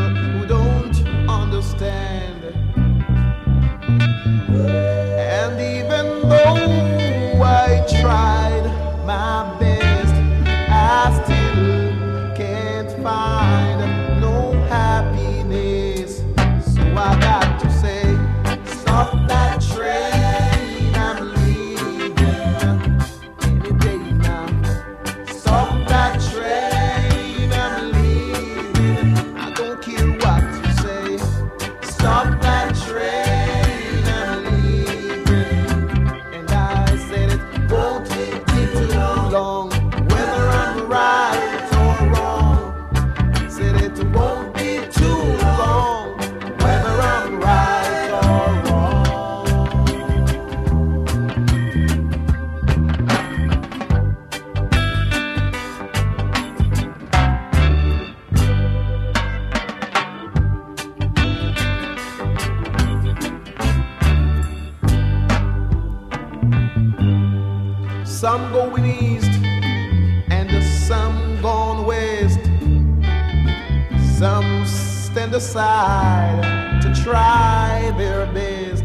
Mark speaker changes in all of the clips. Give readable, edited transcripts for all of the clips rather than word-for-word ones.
Speaker 1: who don't understand. And even though I tried my best, I still can't find no happiness. So I got to say, stop that train, I'm leaving any day now. Stop that train, I'm leaving. I don't care what you say. Stop that train, I'm leaving. And I said it won't take too long, whether I'm right or wrong. Said it won't be too long, whether I'm right or wrong. Some going east and some gone west. Some stand aside to try their best.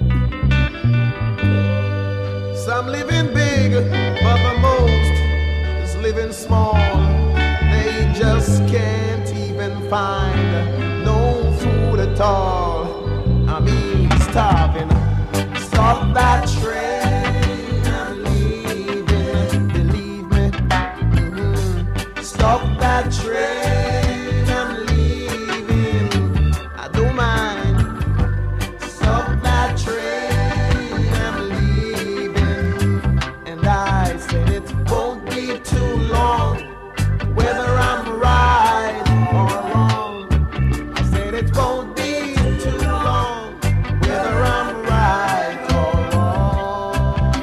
Speaker 1: Some living big, but the most is living small. They just can't even find no food at all. I mean, starving. Stop that train, I'm leaving. Believe me. Stop that train, I'm leaving. I don't mind. Stop that train, I'm leaving. And I said it won't be too long, whether I'm right or wrong. I said it won't be too long, whether I'm right or wrong.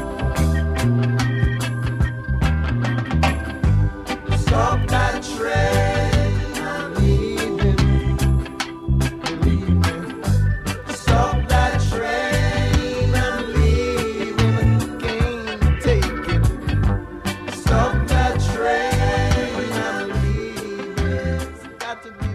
Speaker 1: Stop that train, I'm leaving. Believe me. Stop that train, I'm leaving. Can't take it. Stop that train, I'm leaving. It's got to be